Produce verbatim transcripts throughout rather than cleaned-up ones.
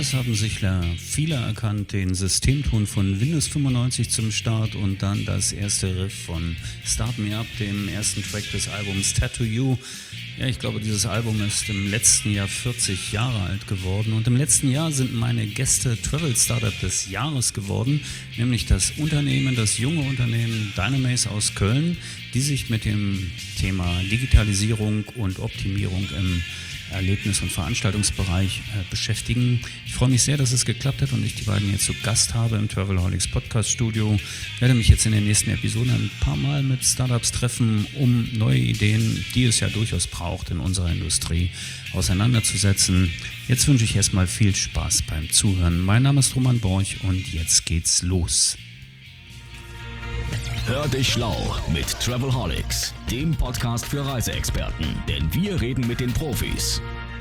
Erst haben sich viele erkannt, den Systemton von Windows fünfundneunzig zum Start und dann das erste Riff von Start Me Up, dem ersten Track des Albums Tattoo You. Ja, ich glaube, dieses Album ist im letzten Jahr vierzig Jahre alt geworden und im letzten Jahr sind meine Gäste Travel Startup des Jahres geworden, nämlich das Unternehmen, das junge Unternehmen Dynamaze aus Köln, die sich mit dem Thema Digitalisierung und Optimierung im Erlebnis- und Veranstaltungsbereich äh, beschäftigen. Ich freue mich sehr, dass es geklappt hat und ich die beiden jetzt zu Gast habe im Travelholics Podcast Studio. Ich werde mich jetzt in den nächsten Episoden ein paar Mal mit Startups treffen, um neue Ideen, die es ja durchaus braucht in unserer Industrie, auseinanderzusetzen. Jetzt wünsche ich erstmal viel Spaß beim Zuhören. Mein Name ist Roman Borch und jetzt geht's los. Hör dich schlau mit Travelholics, dem Podcast für Reiseexperten, denn wir reden mit den Profis.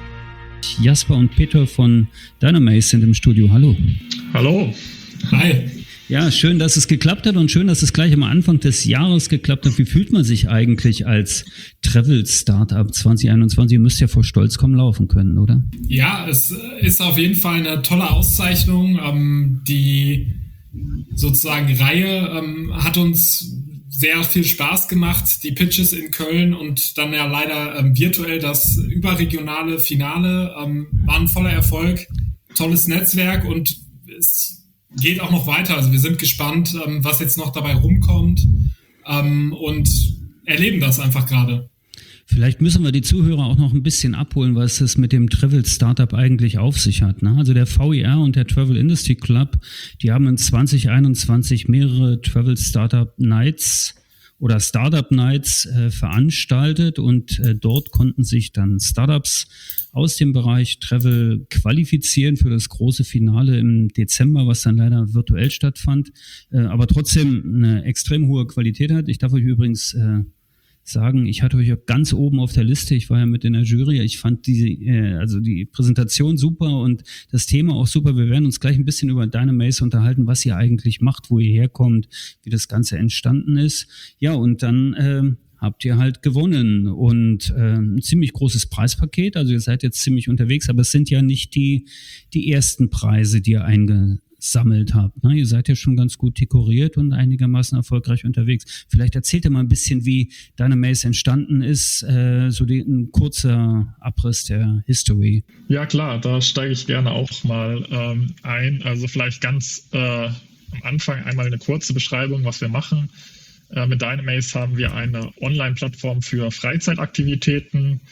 Jasper und Peter von Dynamaze sind im Studio. Hallo. Hallo. Hi. Ja, schön, dass es geklappt hat und schön, dass es gleich am Anfang des Jahres geklappt hat. Wie fühlt man sich eigentlich als Travel-Startup zwanzig einundzwanzig? Ihr müsst ja vor Stolz kaum laufen können, oder? Ja, es ist auf jeden Fall eine tolle Auszeichnung. Ähm, die sozusagen Reihe ähm, hat uns sehr viel Spaß gemacht, die Pitches in Köln und dann ja leider ähm, virtuell das überregionale Finale ähm, war ein voller Erfolg, tolles Netzwerk und es geht auch noch weiter. Also wir sind gespannt, ähm, was jetzt noch dabei rumkommt ähm, und erleben das einfach gerade. Vielleicht müssen wir die Zuhörer auch noch ein bisschen abholen, was es mit dem Travel Startup eigentlich auf sich hat. Ne? Also der V I R und der Travel Industry Club, die haben in zwanzig einundzwanzig mehrere Travel Startup Nights oder Startup Nights äh, veranstaltet und äh, dort konnten sich dann Startups aus dem Bereich Travel qualifizieren für das große Finale im Dezember, was dann leider virtuell stattfand, äh, aber trotzdem eine extrem hohe Qualität hat. Ich darf euch übrigens äh, sagen, ich hatte euch ganz oben auf der Liste, ich war ja mit in der Jury, ich fand diese, äh, also die Präsentation super und das Thema auch super. Wir werden uns gleich ein bisschen über Dynamaze unterhalten, was ihr eigentlich macht, wo ihr herkommt, wie das Ganze entstanden ist. Ja, und dann äh, habt ihr halt gewonnen und äh, ein ziemlich großes Preispaket, also ihr seid jetzt ziemlich unterwegs, aber es sind ja nicht die, die ersten Preise, die ihr einge sammelt habt. Ne? Ihr seid ja schon ganz gut dekoriert und einigermaßen erfolgreich unterwegs. Vielleicht erzählt ihr mal ein bisschen, wie Dynamaze entstanden ist, äh, so die, ein kurzer Abriss der History. Ja klar, da steige ich gerne auch mal ähm, ein. Also vielleicht ganz äh, am Anfang einmal eine kurze Beschreibung, was wir machen. Äh, mit Dynamaze haben wir eine Online-Plattform für Freizeitaktivitäten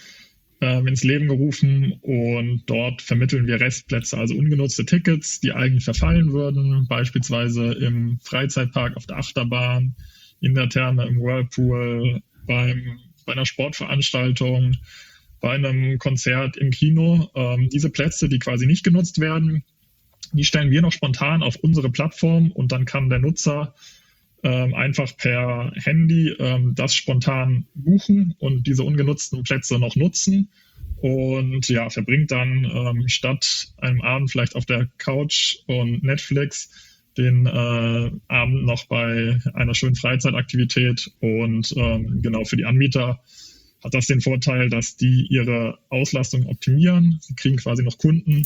ins Leben gerufen und dort vermitteln wir Restplätze, also ungenutzte Tickets, die eigentlich verfallen würden, beispielsweise im Freizeitpark, auf der Achterbahn, in der Therme, im Whirlpool, beim, bei einer Sportveranstaltung, bei einem Konzert im Kino. Ähm, diese Plätze, die quasi nicht genutzt werden, die stellen wir noch spontan auf unsere Plattform und dann kann der Nutzer Ähm, einfach per Handy ähm, das spontan buchen und diese ungenutzten Plätze noch nutzen und ja, verbringt dann ähm, statt einem Abend vielleicht auf der Couch und Netflix den äh, Abend noch bei einer schönen Freizeitaktivität und ähm, genau für die Anbieter hat das den Vorteil, dass die ihre Auslastung optimieren. Sie kriegen quasi noch Kunden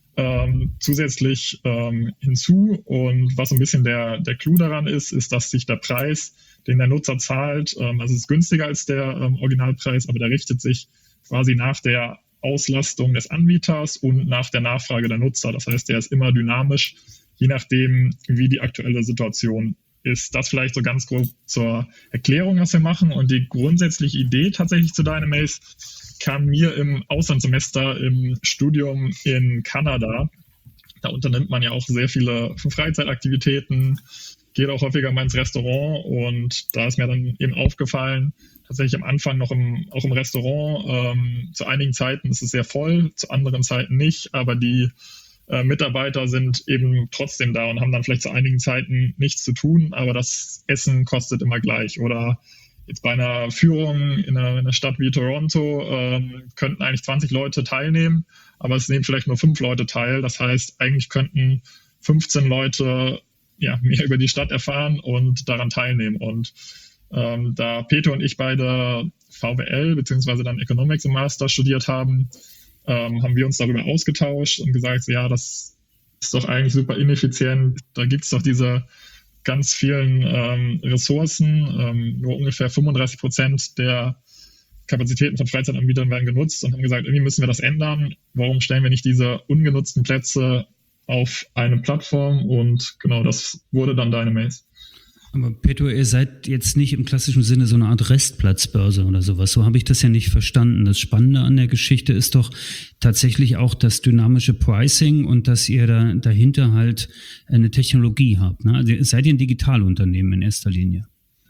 Ähm, zusätzlich ähm, hinzu und was so ein bisschen der, der Clou daran ist, ist, dass sich der Preis, den der Nutzer zahlt, ähm, also es ist günstiger als der ähm, Originalpreis, aber der richtet sich quasi nach der Auslastung des Anbieters und nach der Nachfrage der Nutzer. Das heißt, der ist immer dynamisch, je nachdem, wie die aktuelle Situation ist. Das vielleicht so ganz grob zur Erklärung, was wir machen und die grundsätzliche Idee tatsächlich zu Dynamaze kam mir im Auslandssemester im Studium in Kanada. Da unternimmt man ja auch sehr viele Freizeitaktivitäten, geht auch häufiger mal ins Restaurant und da ist mir dann eben aufgefallen, tatsächlich am Anfang noch im, auch im Restaurant, ähm, zu einigen Zeiten ist es sehr voll, zu anderen Zeiten nicht, aber die äh, Mitarbeiter sind eben trotzdem da und haben dann vielleicht zu einigen Zeiten nichts zu tun, aber das Essen kostet immer gleich. Oder jetzt bei einer Führung in einer, in einer Stadt wie Toronto ähm, könnten eigentlich zwanzig Leute teilnehmen, aber es nehmen vielleicht nur fünf Leute teil. Das heißt, eigentlich könnten fünfzehn Leute ja, mehr über die Stadt erfahren und daran teilnehmen. Und ähm, da Peter und ich beide V W L bzw. dann Economics im Master studiert haben, ähm, haben wir uns darüber ausgetauscht und gesagt, ja, das ist doch eigentlich super ineffizient. Da gibt es doch diese ganz vielen ähm, Ressourcen. Ähm, nur ungefähr fünfunddreißig Prozent der Kapazitäten von Freizeitanbietern werden genutzt und haben gesagt, irgendwie müssen wir das ändern. Warum stellen wir nicht diese ungenutzten Plätze auf eine Plattform? Und genau, das wurde dann Dynamaze. Aber Petro, ihr seid jetzt nicht im klassischen Sinne so eine Art Restplatzbörse oder sowas. So habe ich das ja nicht verstanden. Das Spannende an der Geschichte ist doch tatsächlich auch das dynamische Pricing und dass ihr da dahinter halt eine Technologie habt. Ne? Also seid ihr ein Digitalunternehmen in erster Linie?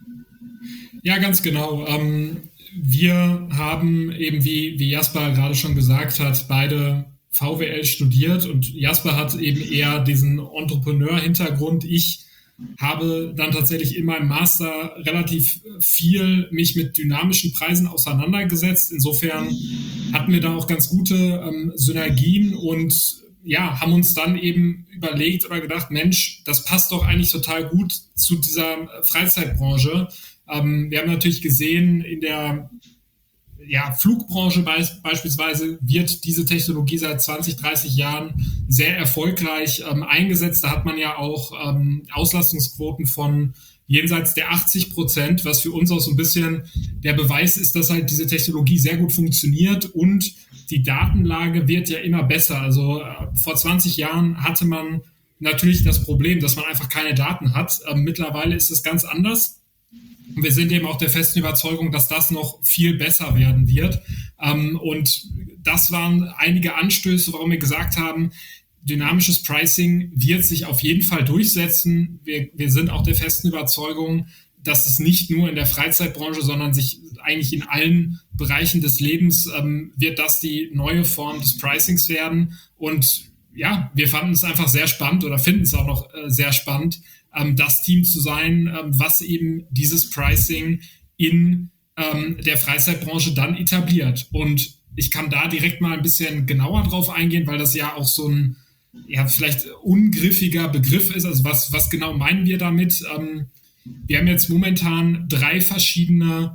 Ja, ganz genau. Ähm, wir haben eben, wie, wie Jasper gerade schon gesagt hat, beide V W L studiert und Jasper hat eben eher diesen Entrepreneur-Hintergrund. Ich habe dann tatsächlich in meinem Master relativ viel mich mit dynamischen Preisen auseinandergesetzt. Insofern hatten wir da auch ganz gute ähm, Synergien und ja, haben uns dann eben überlegt oder gedacht, Mensch, das passt doch eigentlich total gut zu dieser Freizeitbranche. Ähm, wir haben natürlich gesehen, in der ja, Flugbranche be- beispielsweise wird diese Technologie seit zwanzig, dreißig Jahren sehr erfolgreich ähm, eingesetzt. Da hat man ja auch ähm, Auslastungsquoten von jenseits der achtzig Prozent, was für uns auch so ein bisschen der Beweis ist, dass halt diese Technologie sehr gut funktioniert und die Datenlage wird ja immer besser. Also äh, vor zwanzig Jahren hatte man natürlich das Problem, dass man einfach keine Daten hat. Ähm, mittlerweile ist das ganz anders. Und wir sind eben auch der festen Überzeugung, dass das noch viel besser werden wird. Und das waren einige Anstöße, warum wir gesagt haben, dynamisches Pricing wird sich auf jeden Fall durchsetzen. Wir, wir sind auch der festen Überzeugung, dass es nicht nur in der Freizeitbranche, sondern sich eigentlich in allen Bereichen des Lebens ähm, wird das die neue Form des Pricings werden. Und ja, wir fanden es einfach sehr spannend oder finden es auch noch äh, sehr spannend, ähm, das Team zu sein, ähm, was eben dieses Pricing in ähm, der Freizeitbranche dann etabliert. Und ich kann da direkt mal ein bisschen genauer drauf eingehen, weil das ja auch so ein ja, vielleicht ungriffiger Begriff ist. Also was, was genau meinen wir damit? Ähm, wir haben jetzt momentan drei verschiedene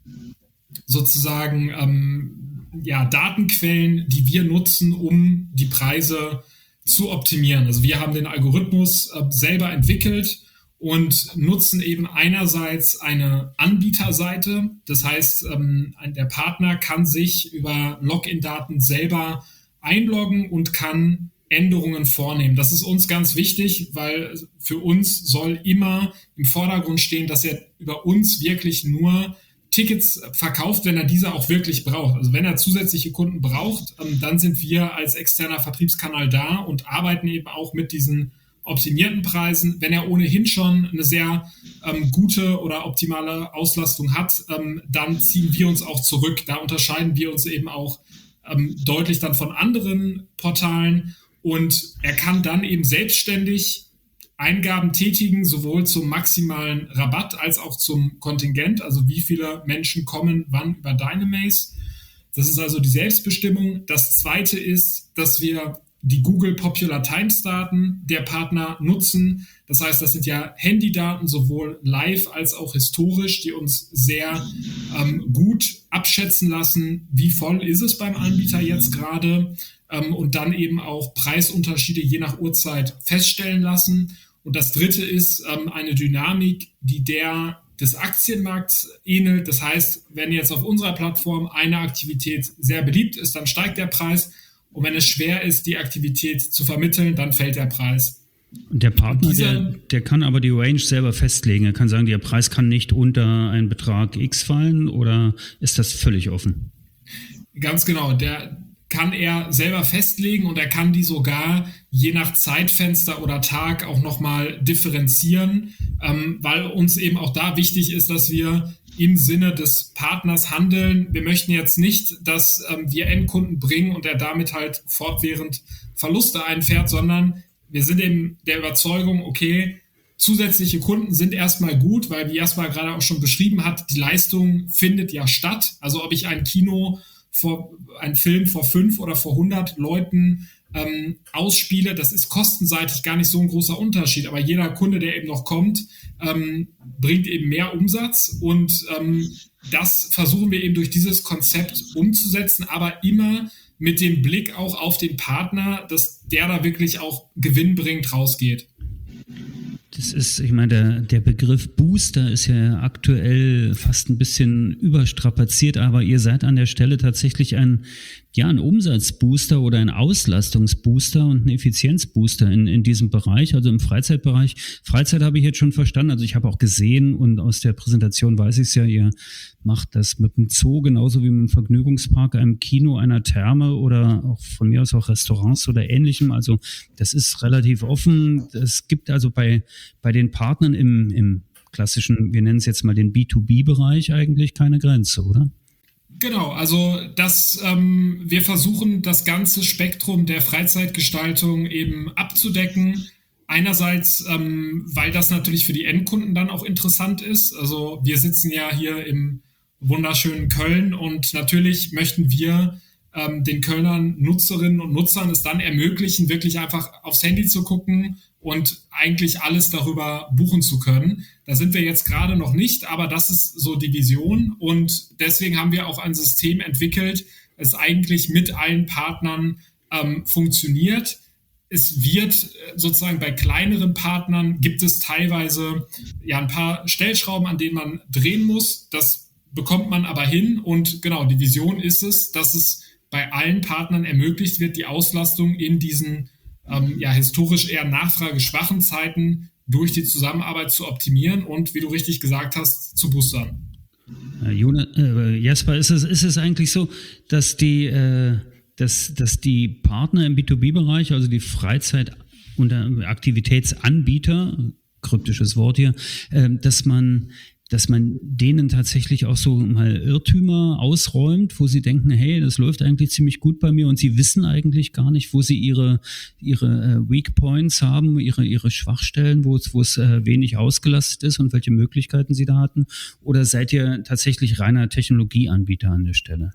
sozusagen ähm, ja, Datenquellen, die wir nutzen, um die Preise zu optimieren. Also wir haben den Algorithmus äh, selber entwickelt und nutzen eben einerseits eine Anbieterseite. Das heißt, ähm, der Partner kann sich über Login-Daten selber einloggen und kann Änderungen vornehmen. Das ist uns ganz wichtig, weil für uns soll immer im Vordergrund stehen, dass er über uns wirklich nur Tickets verkauft, wenn er diese auch wirklich braucht. Also wenn er zusätzliche Kunden braucht, dann sind wir als externer Vertriebskanal da und arbeiten eben auch mit diesen optimierten Preisen. Wenn er ohnehin schon eine sehr ähm, gute oder optimale Auslastung hat, ähm, dann ziehen wir uns auch zurück. Da unterscheiden wir uns eben auch ähm, deutlich dann von anderen Portalen und er kann dann eben selbstständig Eingaben tätigen, sowohl zum maximalen Rabatt als auch zum Kontingent, also wie viele Menschen kommen wann über Dynamaze. Das ist also die Selbstbestimmung. Das zweite ist, dass wir die Google Popular Times Daten der Partner nutzen. Das heißt, das sind ja Handydaten, sowohl live als auch historisch, die uns sehr ähm, gut abschätzen lassen, wie voll ist es beim Anbieter jetzt gerade ähm, und dann eben auch Preisunterschiede je nach Uhrzeit feststellen lassen. Und das dritte ist ähm, eine Dynamik, die der des Aktienmarkts ähnelt. Das heißt, wenn jetzt auf unserer Plattform eine Aktivität sehr beliebt ist, dann steigt der Preis. Und wenn es schwer ist, die Aktivität zu vermitteln, dann fällt der Preis. Und der Partner, Und dieser, der, der kann aber die Range selber festlegen. Er kann sagen, der Preis kann nicht unter einen Betrag X fallen, oder ist das völlig offen? Ganz genau. Der kann er selber festlegen und er kann die sogar je nach Zeitfenster oder Tag auch nochmal differenzieren, ähm, weil uns eben auch da wichtig ist, dass wir im Sinne des Partners handeln. Wir möchten jetzt nicht, dass ähm, wir Endkunden bringen und er damit halt fortwährend Verluste einfährt, sondern wir sind eben der Überzeugung, okay, zusätzliche Kunden sind erstmal gut, weil wie Jasper gerade auch schon beschrieben hat, die Leistung findet ja statt. Also ob ich ein Kino vor, ein Film vor fünf oder vor hundert Leuten ähm, ausspiele, das ist kostenseitig gar nicht so ein großer Unterschied. Aber jeder Kunde, der eben noch kommt, ähm, bringt eben mehr Umsatz und ähm, das versuchen wir eben durch dieses Konzept umzusetzen, aber immer mit dem Blick auch auf den Partner, dass der da wirklich auch gewinnbringend rausgeht. Das ist, ich meine, der, der Begriff Booster ist ja aktuell fast ein bisschen überstrapaziert, aber ihr seid an der Stelle tatsächlich ein, ja, ein Umsatzbooster oder ein Auslastungsbooster und ein Effizienzbooster in, in diesem Bereich, also im Freizeitbereich. Freizeit habe ich jetzt schon verstanden, also ich habe auch gesehen und aus der Präsentation weiß ich es ja, ihr macht das mit dem Zoo genauso wie mit dem Vergnügungspark, einem Kino, einer Therme oder auch von mir aus auch Restaurants oder Ähnlichem. Also das ist relativ offen. Es gibt also bei, bei den Partnern im, im klassischen, wir nennen es jetzt mal den B zwei B-Bereich eigentlich keine Grenze, oder? Genau, also das, ähm, wir versuchen das ganze Spektrum der Freizeitgestaltung eben abzudecken. Einerseits, ähm, weil das natürlich für die Endkunden dann auch interessant ist. Also wir sitzen ja hier im wunderschönen Köln und natürlich möchten wir ähm, den Kölnern Nutzerinnen und Nutzern es dann ermöglichen, wirklich einfach aufs Handy zu gucken und eigentlich alles darüber buchen zu können. Da sind wir jetzt gerade noch nicht, aber das ist so die Vision und deswegen haben wir auch ein System entwickelt, das eigentlich mit allen Partnern ähm, funktioniert. Es wird sozusagen bei kleineren Partnern gibt es teilweise ja ein paar Stellschrauben, an denen man drehen muss. Das bekommt man aber hin und genau, die Vision ist es, dass es bei allen Partnern ermöglicht wird, die Auslastung in diesen ähm, ja historisch eher nachfrageschwachen Zeiten durch die Zusammenarbeit zu optimieren und, wie du richtig gesagt hast, zu boostern. Äh, Jonas, äh, Jasper, ist es, ist es eigentlich so, dass die, äh, dass, dass die Partner im B zwei B-Bereich, also die Freizeit- und Aktivitätsanbieter, kryptisches Wort hier, äh, dass man dass man denen tatsächlich auch so mal Irrtümer ausräumt, wo sie denken, hey, das läuft eigentlich ziemlich gut bei mir und sie wissen eigentlich gar nicht, wo sie ihre ihre äh, Weak Points haben, ihre ihre Schwachstellen, wo es wo es äh, wenig ausgelastet ist und welche Möglichkeiten sie da hatten? Oder seid ihr tatsächlich reiner Technologieanbieter an der Stelle?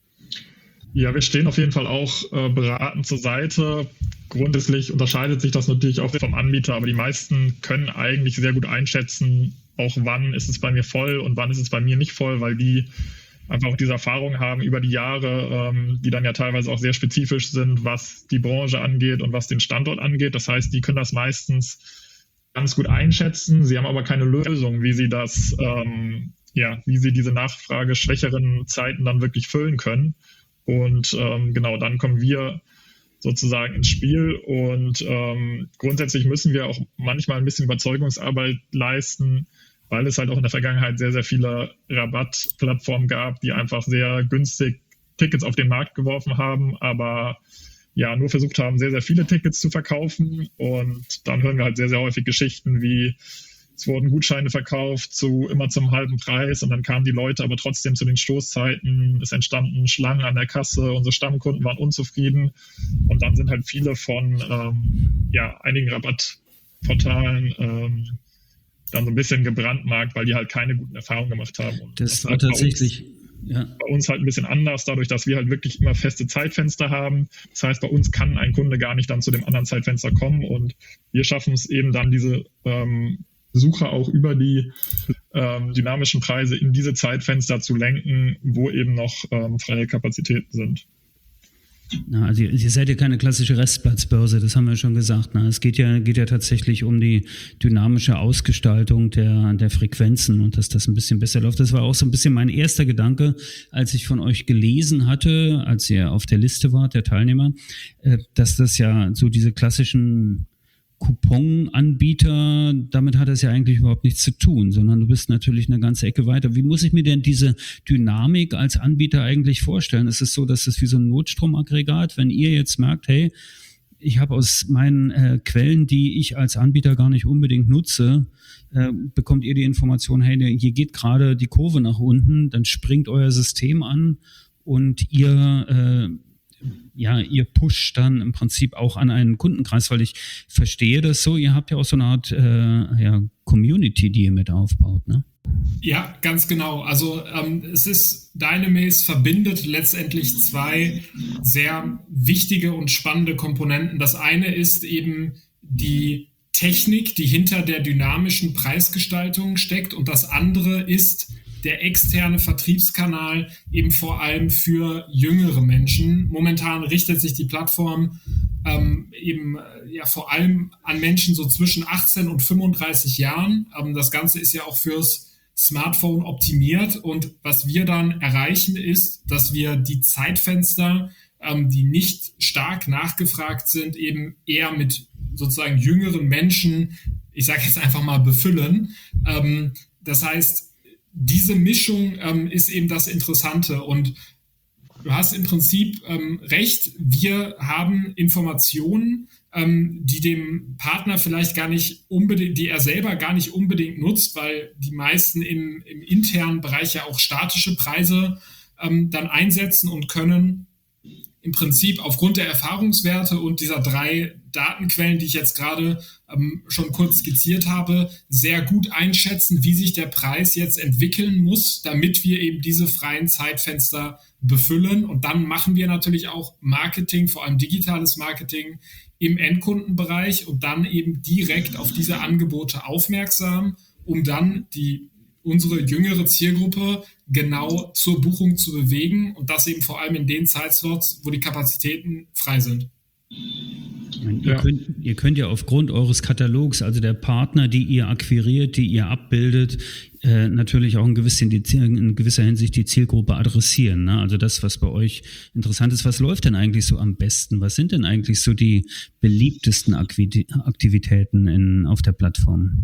Ja, wir stehen auf jeden Fall auch äh, beratend zur Seite. Grundsätzlich unterscheidet sich das natürlich auch vom Anbieter, aber die meisten können eigentlich sehr gut einschätzen, auch wann ist es bei mir voll und wann ist es bei mir nicht voll, weil die einfach auch diese Erfahrung haben über die Jahre, ähm, die dann ja teilweise auch sehr spezifisch sind, was die Branche angeht und was den Standort angeht. Das heißt, die können das meistens ganz gut einschätzen. Sie haben aber keine Lösung, wie sie das, ähm, ja, wie sie diese nachfrageschwächeren Zeiten dann wirklich füllen können. Und ähm, genau, dann kommen wir sozusagen ins Spiel und ähm, grundsätzlich müssen wir auch manchmal ein bisschen Überzeugungsarbeit leisten, weil es halt auch in der Vergangenheit sehr, sehr viele Rabattplattformen gab, die einfach sehr günstig Tickets auf den Markt geworfen haben, aber ja, nur versucht haben, sehr, sehr viele Tickets zu verkaufen und dann hören wir halt sehr, sehr häufig Geschichten wie, es wurden Gutscheine verkauft zu immer zum halben Preis und dann kamen die Leute aber trotzdem zu den Stoßzeiten. Es entstanden Schlangen an der Kasse, unsere Stammkunden waren unzufrieden und dann sind halt viele von ähm, ja, einigen Rabattportalen ähm, dann so ein bisschen gebrandmarkt, weil die halt keine guten Erfahrungen gemacht haben. Und das, das war tatsächlich... Ja. Bei uns halt ein bisschen anders, dadurch, dass wir halt wirklich immer feste Zeitfenster haben. Das heißt, bei uns kann ein Kunde gar nicht dann zu dem anderen Zeitfenster kommen und wir schaffen es eben dann, diese ähm, Besucher auch über die ähm, dynamischen Preise in diese Zeitfenster zu lenken, wo eben noch ähm, freie Kapazitäten sind. Na, also ihr, ihr seid ja keine klassische Restplatzbörse, das haben wir schon gesagt. Na, es geht ja, geht ja tatsächlich um die dynamische Ausgestaltung der, der Frequenzen und dass das ein bisschen besser läuft. Das war auch so ein bisschen mein erster Gedanke, als ich von euch gelesen hatte, als ihr auf der Liste wart, der Teilnehmer, äh, dass das ja so diese klassischen Coupon-Anbieter, damit hat das ja eigentlich überhaupt nichts zu tun, sondern du bist natürlich eine ganze Ecke weiter. Wie muss ich mir denn diese Dynamik als Anbieter eigentlich vorstellen? Ist es so, dass es wie so ein Notstromaggregat, wenn ihr jetzt merkt, hey, ich habe aus meinen äh, Quellen, die ich als Anbieter gar nicht unbedingt nutze, äh, bekommt ihr die Information, hey, hier geht gerade die Kurve nach unten, dann springt euer System an und ihr äh, ja, ihr pusht dann im Prinzip auch an einen Kundenkreis, weil ich verstehe das so, ihr habt ja auch so eine Art äh, ja, Community, die ihr mit aufbaut, ne? Ja, ganz genau. Also ähm, es ist, Dynamaze verbindet letztendlich zwei sehr wichtige und spannende Komponenten. Das eine ist eben die Technik, die hinter der dynamischen Preisgestaltung steckt und das andere ist der externe Vertriebskanal eben vor allem für jüngere Menschen. Momentan richtet sich die Plattform ähm, eben äh, ja vor allem an Menschen so zwischen achtzehn und fünfunddreißig Jahren. Ähm, das Ganze ist ja auch fürs Smartphone optimiert und was wir dann erreichen ist, dass wir die Zeitfenster, ähm, die nicht stark nachgefragt sind, eben eher mit sozusagen jüngeren Menschen, ich sage jetzt einfach mal, befüllen. Ähm, das heißt, diese Mischung ähm, ist eben das Interessante und du hast im Prinzip ähm, recht, wir haben Informationen, ähm, die dem Partner vielleicht gar nicht unbedingt, die er selber gar nicht unbedingt nutzt, weil die meisten im, im internen Bereich ja auch statische Preise ähm, dann einsetzen und können im Prinzip aufgrund der Erfahrungswerte und dieser drei Datenquellen, die ich jetzt gerade ähm, schon kurz skizziert habe, sehr gut einschätzen, wie sich der Preis jetzt entwickeln muss, damit wir eben diese freien Zeitfenster befüllen. Und dann machen wir natürlich auch Marketing, vor allem digitales Marketing im Endkundenbereich und dann eben direkt auf diese Angebote aufmerksam, um dann die unsere jüngere Zielgruppe genau zur Buchung zu bewegen und das eben vor allem in den Zeitslots, wo die Kapazitäten frei sind. Ihr, ja. könnt, ihr könnt ja aufgrund eures Katalogs, also der Partner, die ihr akquiriert, die ihr abbildet, äh, natürlich auch in, gewissen, in gewisser Hinsicht die Zielgruppe adressieren. Ne? Also das, was bei euch interessant ist, was läuft denn eigentlich so am besten? Was sind denn eigentlich so die beliebtesten Aktivitäten in, auf der Plattform?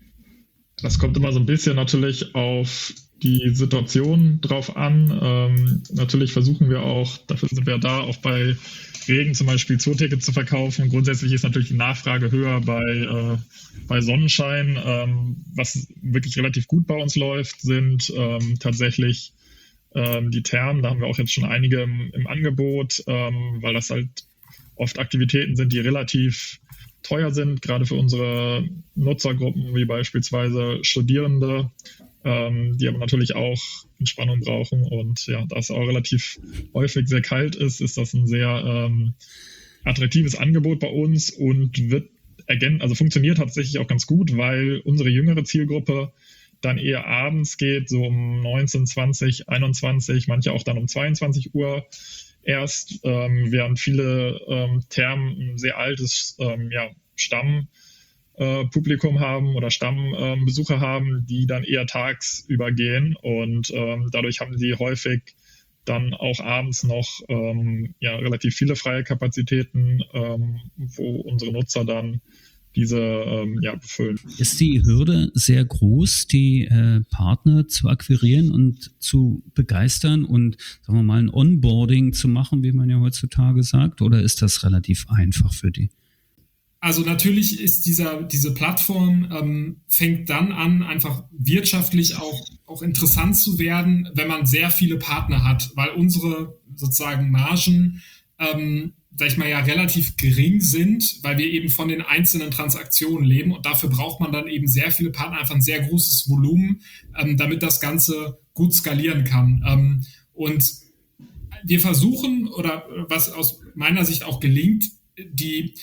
Das kommt immer so ein bisschen natürlich auf die Situation drauf an. Ähm, natürlich versuchen wir auch, dafür sind wir da, auch bei Regen zum Beispiel Zootickets zu verkaufen. Grundsätzlich ist natürlich die Nachfrage höher bei, äh, bei Sonnenschein. Ähm, was wirklich relativ gut bei uns läuft, sind ähm, tatsächlich ähm, die Thermen. Da haben wir auch jetzt schon einige im, im Angebot, ähm, weil das halt oft Aktivitäten sind, die relativ teuer sind, gerade für unsere Nutzergruppen, wie beispielsweise Studierende, ähm, die aber natürlich auch Entspannung brauchen. Und ja, da es auch relativ häufig sehr kalt ist, ist das ein sehr ähm, attraktives Angebot bei uns und wird ergänzt, also funktioniert tatsächlich auch ganz gut, weil unsere jüngere Zielgruppe dann eher abends geht, so um neunzehn, zwanzig, einundzwanzig, manche auch dann um zweiundzwanzig Uhr erst, ähm, während viele ähm, Thermen ein sehr altes ähm, ja, Stammpublikum äh, haben oder Stammbesucher ähm, haben, die dann eher tagsüber gehen und ähm, dadurch haben sie häufig dann auch abends noch ähm, ja, relativ viele freie Kapazitäten, ähm, wo unsere Nutzer dann diese ähm, ja, befüllen. Ist die Hürde sehr groß, die äh, Partner zu akquirieren und zu begeistern und, sagen wir mal, ein Onboarding zu machen, wie man ja heutzutage sagt, oder ist das relativ einfach für die? Also natürlich ist dieser, diese Plattform ähm, fängt dann an, einfach wirtschaftlich auch, auch interessant zu werden, wenn man sehr viele Partner hat, weil unsere sozusagen Margen ähm, sag ich mal, ja relativ gering sind, weil wir eben von den einzelnen Transaktionen leben und dafür braucht man dann eben sehr viele Partner, einfach ein sehr großes Volumen, ähm, damit das Ganze gut skalieren kann. Ähm, und wir versuchen, oder was aus meiner Sicht auch gelingt, die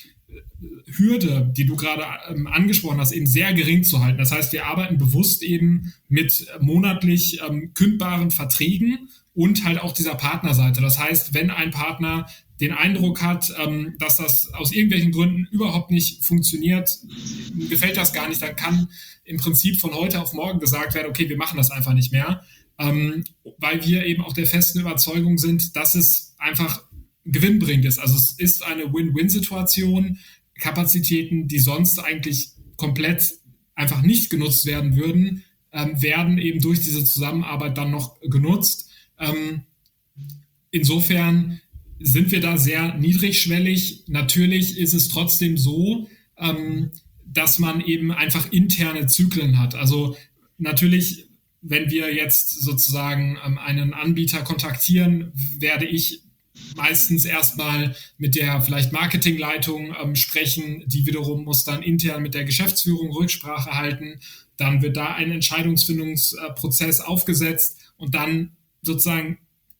Hürde, die du gerade ähm, angesprochen hast, eben sehr gering zu halten. Das heißt, wir arbeiten bewusst eben mit monatlich ähm, kündbaren Verträgen und halt auch dieser Partnerseite. Das heißt, wenn ein Partner den Eindruck hat, ähm, dass das aus irgendwelchen Gründen überhaupt nicht funktioniert, gefällt das gar nicht, dann kann im Prinzip von heute auf morgen gesagt werden, okay, wir machen das einfach nicht mehr, ähm, weil wir eben auch der festen Überzeugung sind, dass es einfach gewinnbringend ist. Also es ist eine Win-Win-Situation, Kapazitäten, die sonst eigentlich komplett einfach nicht genutzt werden würden, ähm, werden eben durch diese Zusammenarbeit dann noch genutzt. Ähm, insofern sind wir da sehr niedrigschwellig. Natürlich ist es trotzdem so, ähm, dass man eben einfach interne Zyklen hat. Also natürlich, wenn wir jetzt sozusagen ähm, einen Anbieter kontaktieren, werde ich meistens erstmal mit der vielleicht Marketingleitung ähm, sprechen. Die wiederum muss dann intern mit der Geschäftsführung Rücksprache halten. Dann wird da ein Entscheidungsfindungsprozess aufgesetzt und dann sozusagen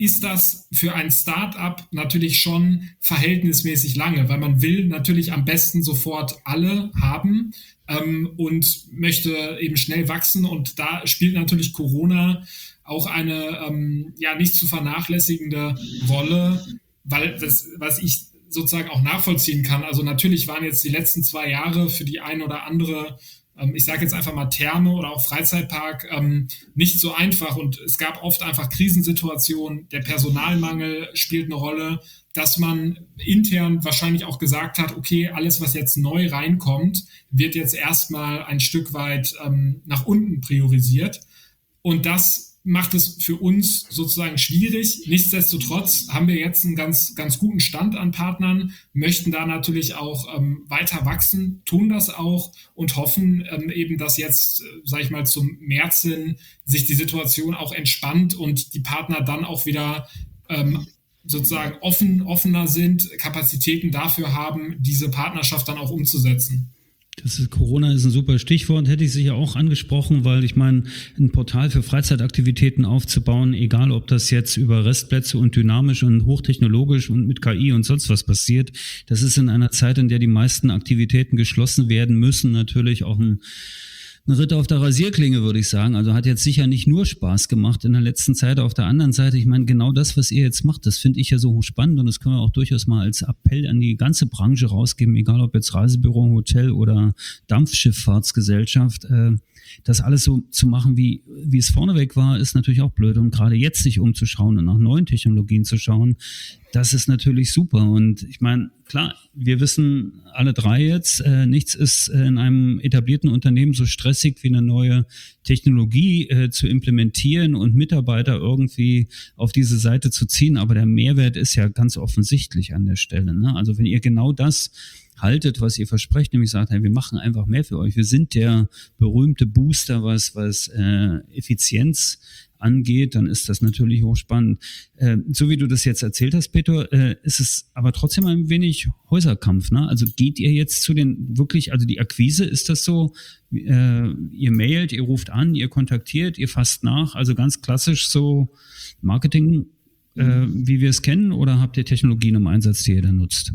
ist das für ein Startup natürlich schon verhältnismäßig lange, weil man will natürlich am besten sofort alle haben ähm, und möchte eben schnell wachsen. Und da spielt natürlich Corona auch eine ähm, ja nicht zu vernachlässigende Rolle, weil das, was ich sozusagen auch nachvollziehen kann. Also natürlich waren jetzt die letzten zwei Jahre für die ein oder andere, ähm, ich sage jetzt einfach mal Therme oder auch Freizeitpark, ähm, nicht so einfach. Und es gab oft einfach Krisensituationen. Der Personalmangel spielt eine Rolle, dass man intern wahrscheinlich auch gesagt hat, okay, alles, was jetzt neu reinkommt, wird jetzt erstmal ein Stück weit ähm, nach unten priorisiert. Und das macht es für uns sozusagen schwierig. Nichtsdestotrotz haben wir jetzt einen ganz, ganz guten Stand an Partnern, möchten da natürlich auch ähm, weiter wachsen, tun das auch und hoffen ähm, eben, dass jetzt, äh, sag ich mal, zum März hin sich die Situation auch entspannt und die Partner dann auch wieder ähm, sozusagen offen, offener sind, Kapazitäten dafür haben, diese Partnerschaft dann auch umzusetzen. Das ist, Corona ist ein super Stichwort, hätte ich sicher auch angesprochen, weil ich meine, ein Portal für Freizeitaktivitäten aufzubauen, egal ob das jetzt über Restplätze und dynamisch und hochtechnologisch und mit K I und sonst was passiert, das ist in einer Zeit, in der die meisten Aktivitäten geschlossen werden müssen, natürlich auch ein Ein Ritt auf der Rasierklinge, würde ich sagen. Also hat jetzt sicher nicht nur Spaß gemacht in der letzten Zeit. Auf der anderen Seite, ich meine, genau das, was ihr jetzt macht, das finde ich ja so spannend und das können wir auch durchaus mal als Appell an die ganze Branche rausgeben, egal ob jetzt Reisebüro, Hotel oder Dampfschifffahrtsgesellschaft. Äh, das alles so zu machen, wie wie es vorneweg war, ist natürlich auch blöd. Und gerade jetzt sich umzuschauen und nach neuen Technologien zu schauen, das ist natürlich super. Und ich meine, klar, wir wissen alle drei jetzt, äh, nichts ist äh, in einem etablierten Unternehmen so stressig wie eine neue Technologie äh, zu implementieren und Mitarbeiter irgendwie auf diese Seite zu ziehen. Aber der Mehrwert ist ja ganz offensichtlich an der Stelle, ne? Also wenn ihr genau das haltet, was ihr versprecht, nämlich sagt, hey, wir machen einfach mehr für euch. Wir sind der berühmte Booster, was was äh, Effizienz angeht, dann ist das natürlich hochspannend. Äh, so wie du das jetzt erzählt hast, Peter, äh, ist es aber trotzdem ein wenig Häuserkampf, ne? Also geht ihr jetzt zu den wirklich, also die Akquise, ist das so, äh, ihr mailt, ihr ruft an, ihr kontaktiert, ihr fasst nach, also ganz klassisch so Marketing, äh, wie wir es kennen, oder habt ihr Technologien im Einsatz, die ihr da nutzt?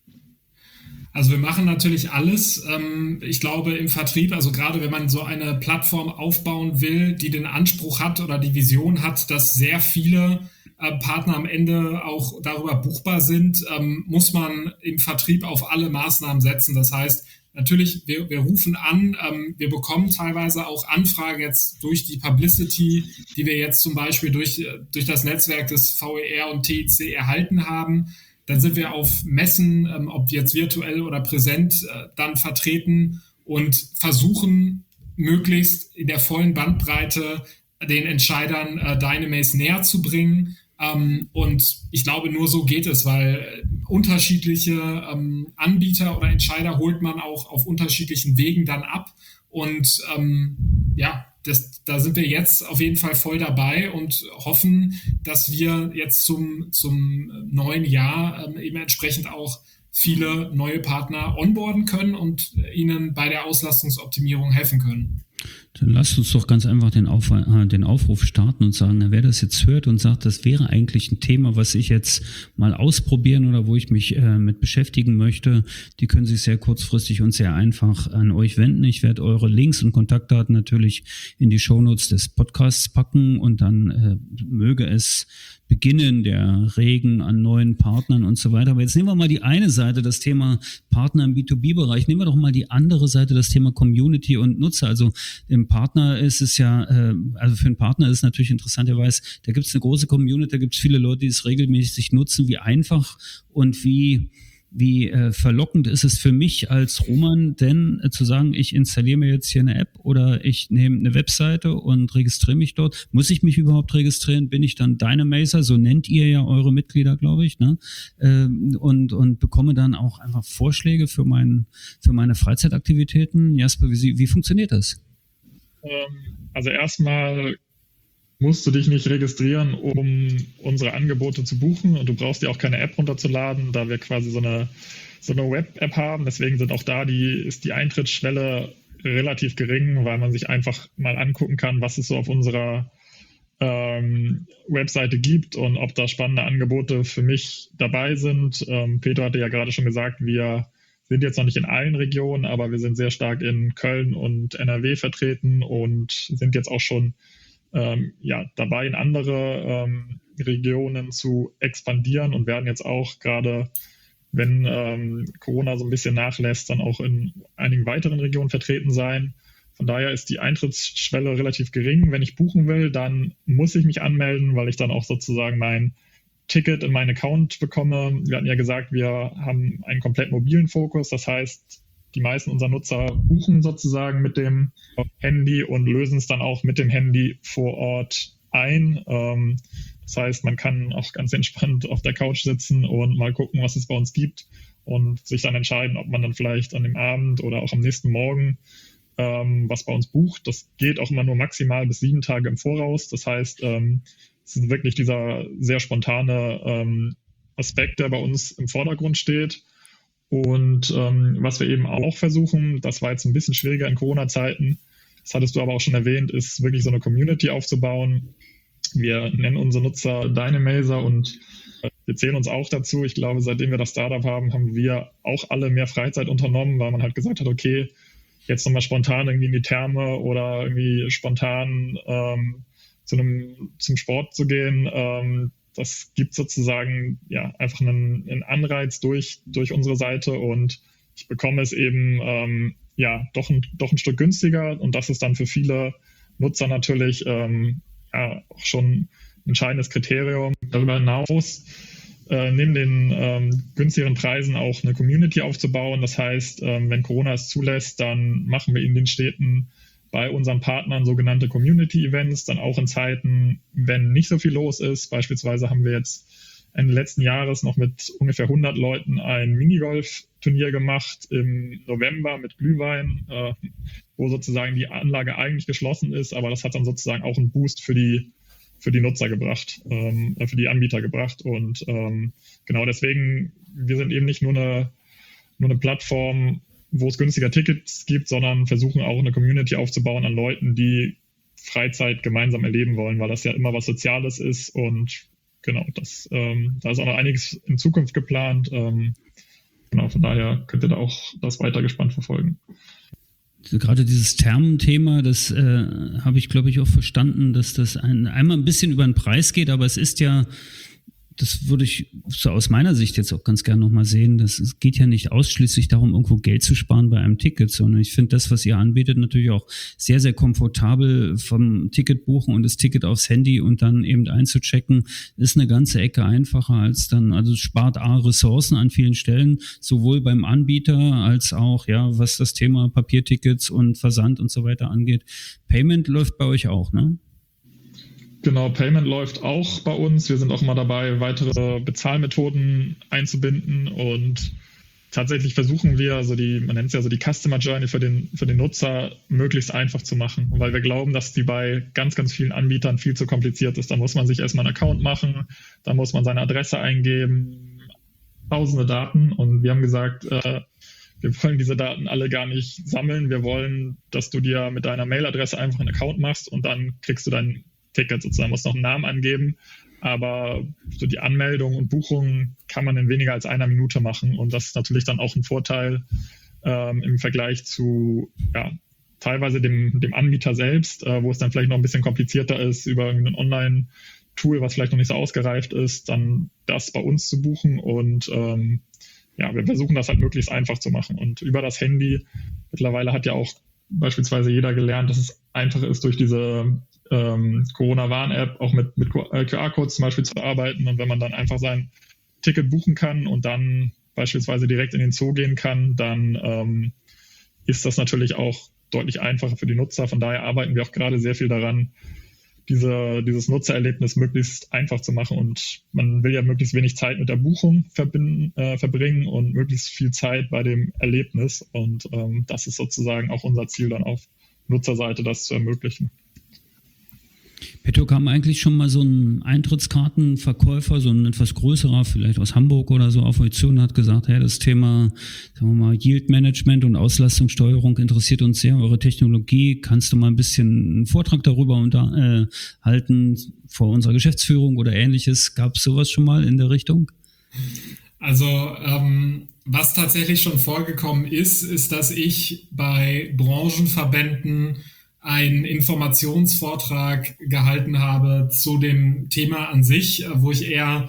Also wir machen natürlich alles. Ich glaube im Vertrieb, also gerade wenn man so eine Plattform aufbauen will, die den Anspruch hat oder die Vision hat, dass sehr viele Partner am Ende auch darüber buchbar sind, muss man im Vertrieb auf alle Maßnahmen setzen. Das heißt, natürlich, wir, wir rufen an, wir bekommen teilweise auch Anfragen jetzt durch die Publicity, die wir jetzt zum Beispiel durch, durch das Netzwerk des V E R und T I C erhalten haben. Dann sind wir auf Messen, ähm, ob jetzt virtuell oder präsent, äh, dann vertreten und versuchen, möglichst in der vollen Bandbreite den Entscheidern äh, Dynamaze näher zu bringen. Ähm, und ich glaube, nur so geht es, weil äh, unterschiedliche ähm, Anbieter oder Entscheider holt man auch auf unterschiedlichen Wegen dann ab. Und ähm, ja, Das, da sind wir jetzt auf jeden Fall voll dabei und hoffen, dass wir jetzt zum, zum neuen Jahr ähm, eben entsprechend auch viele neue Partner onboarden können und ihnen bei der Auslastungsoptimierung helfen können. Dann lasst uns doch ganz einfach den, Auf, äh, den Aufruf starten und sagen, wer das jetzt hört und sagt, das wäre eigentlich ein Thema, was ich jetzt mal ausprobieren oder wo ich mich äh, mit beschäftigen möchte, die können sich sehr kurzfristig und sehr einfach an euch wenden. Ich werde eure Links und Kontaktdaten natürlich in die Shownotes des Podcasts packen und dann äh, möge es beginnen, der Regen an neuen Partnern und so weiter. Aber jetzt nehmen wir mal die eine Seite, das Thema Partner im B zwei B-Bereich. Nehmen wir doch mal die andere Seite, das Thema Community und Nutzer. Also im Partner ist es ja, äh, also für einen Partner ist es natürlich interessant, er weiß, da gibt es eine große Community, da gibt es viele Leute, die es regelmäßig nutzen. Wie einfach und wie Wie äh, verlockend ist es für mich als Roman denn äh, zu sagen, ich installiere mir jetzt hier eine App oder ich nehme eine Webseite und registriere mich dort. Muss ich mich überhaupt registrieren? Bin ich dann Dynamazer? So nennt ihr ja eure Mitglieder, glaube ich, ne? Ähm, und und bekomme dann auch einfach Vorschläge für mein, für meine Freizeitaktivitäten. Jasper, wie, wie funktioniert das? Also erstmal musst du dich nicht registrieren, um unsere Angebote zu buchen, und du brauchst dir auch keine App runterzuladen, da wir quasi so eine, so eine Web-App haben. Deswegen sind auch da die, ist die Eintrittsschwelle relativ gering, weil man sich einfach mal angucken kann, was ist so auf unserer ähm, Webseite gibt und ob da spannende Angebote für mich dabei sind. Ähm, Peter hatte ja gerade schon gesagt, wir sind jetzt noch nicht in allen Regionen, aber wir sind sehr stark in Köln und N R W vertreten und sind jetzt auch schon ähm, ja, dabei, in andere ähm, Regionen zu expandieren und werden jetzt auch gerade, wenn ähm, Corona so ein bisschen nachlässt, dann auch in einigen weiteren Regionen vertreten sein. Von daher ist die Eintrittsschwelle relativ gering. Wenn ich buchen will, dann muss ich mich anmelden, weil ich dann auch sozusagen mein Ticket in meinen Account bekomme. Wir hatten ja gesagt, wir haben einen komplett mobilen Fokus. Das heißt, die meisten unserer Nutzer buchen sozusagen mit dem Handy und lösen es dann auch mit dem Handy vor Ort ein. Das heißt, man kann auch ganz entspannt auf der Couch sitzen und mal gucken, was es bei uns gibt und sich dann entscheiden, ob man dann vielleicht an dem Abend oder auch am nächsten Morgen was bei uns bucht. Das geht auch immer nur maximal bis sieben Tage im Voraus. Das heißt, es ist wirklich dieser sehr spontane ähm, Aspekt, der bei uns im Vordergrund steht. Und ähm, was wir eben auch versuchen, das war jetzt ein bisschen schwieriger in Corona-Zeiten, das hattest du aber auch schon erwähnt, ist wirklich so eine Community aufzubauen. Wir nennen unsere Nutzer Dynamazer und wir zählen uns auch dazu. Ich glaube, seitdem wir das Startup haben, haben wir auch alle mehr Freizeit unternommen, weil man halt gesagt hat, okay, jetzt nochmal spontan irgendwie in die Therme oder irgendwie spontan ähm, zu einem, zum Sport zu gehen, ähm, das gibt sozusagen ja einfach einen, einen Anreiz durch, durch unsere Seite und ich bekomme es eben ähm, ja doch ein, doch ein Stück günstiger und das ist dann für viele Nutzer natürlich ähm, ja auch schon ein entscheidendes Kriterium. Darüber hinaus äh, neben den ähm, günstigeren Preisen auch eine Community aufzubauen. Das heißt, ähm, wenn Corona es zulässt, dann machen wir in den Städten bei unseren Partnern sogenannte Community-Events, dann auch in Zeiten, wenn nicht so viel los ist. Beispielsweise haben wir jetzt Ende letzten Jahres noch mit ungefähr hundert Leuten ein Minigolf-Turnier gemacht im November mit Glühwein, äh, wo sozusagen die Anlage eigentlich geschlossen ist, aber das hat dann sozusagen auch einen Boost für die, für die Nutzer gebracht, ähm, für die Anbieter gebracht. Und ähm, genau deswegen, wir sind eben nicht nur eine, nur eine Plattform, wo es günstiger Tickets gibt, sondern versuchen auch eine Community aufzubauen an Leuten, die Freizeit gemeinsam erleben wollen, weil das ja immer was Soziales ist und genau, das, ähm, da ist auch noch einiges in Zukunft geplant. Ähm, genau, von daher könnt ihr da auch das weiter gespannt verfolgen. Gerade dieses Thermenthema, das äh, habe ich, glaube ich, auch verstanden, dass das ein, einmal ein bisschen über den Preis geht, aber es ist ja, das würde ich so aus meiner Sicht jetzt auch ganz gerne nochmal sehen, dass es geht ja nicht ausschließlich darum, irgendwo Geld zu sparen bei einem Ticket, sondern ich finde das, was ihr anbietet, natürlich auch sehr, sehr komfortabel vom Ticket buchen und das Ticket aufs Handy und dann eben einzuchecken, ist eine ganze Ecke einfacher als dann, also es spart A, Ressourcen an vielen Stellen, sowohl beim Anbieter als auch, ja, was das Thema Papiertickets und Versand und so weiter angeht. Payment läuft bei euch auch, ne? Genau, Payment läuft auch bei uns. Wir sind auch immer dabei, weitere Bezahlmethoden einzubinden und tatsächlich versuchen wir, also die, man nennt es ja so die Customer Journey für den, für den Nutzer möglichst einfach zu machen, weil wir glauben, dass die bei ganz, ganz vielen Anbietern viel zu kompliziert ist. Da muss man sich erstmal einen Account machen, da muss man seine Adresse eingeben, tausende Daten und wir haben gesagt, äh, wir wollen diese Daten alle gar nicht sammeln. Wir wollen, dass du dir mit deiner Mailadresse einfach einen Account machst und dann kriegst du dein Ticket sozusagen, muss noch einen Namen angeben, aber so die Anmeldung und Buchung kann man in weniger als einer Minute machen und das ist natürlich dann auch ein Vorteil ähm, im Vergleich zu ja, teilweise dem, dem Anbieter selbst, äh, wo es dann vielleicht noch ein bisschen komplizierter ist, über ein Online-Tool, was vielleicht noch nicht so ausgereift ist, dann das bei uns zu buchen und ähm, ja, wir versuchen das halt möglichst einfach zu machen und über das Handy, mittlerweile hat ja auch beispielsweise jeder gelernt, dass es einfacher ist, durch diese ähm, Corona-Warn-App auch mit, mit Q R-Codes zum Beispiel zu arbeiten. Und wenn man dann einfach sein Ticket buchen kann und dann beispielsweise direkt in den Zoo gehen kann, dann ähm, ist das natürlich auch deutlich einfacher für die Nutzer. Von daher arbeiten wir auch gerade sehr viel daran, diese, dieses Nutzererlebnis möglichst einfach zu machen. Und man will ja möglichst wenig Zeit mit der Buchung verbinden, äh, verbringen und möglichst viel Zeit bei dem Erlebnis. Und ähm, das ist sozusagen auch unser Ziel, dann auf Nutzerseite das zu ermöglichen. Petto, kam eigentlich schon mal so ein Eintrittskartenverkäufer, so ein etwas größerer, vielleicht aus Hamburg oder so, auf euch zu und hat gesagt, hey, das Thema, sagen wir mal, Yield Management und Auslastungssteuerung interessiert uns sehr, eure Technologie, kannst du mal ein bisschen einen Vortrag darüber unterhalten vor unserer Geschäftsführung oder ähnliches? Gab es sowas schon mal in der Richtung? Also, ähm, was tatsächlich schon vorgekommen ist, ist, dass ich bei Branchenverbänden einen Informationsvortrag gehalten habe zu dem Thema an sich, wo ich eher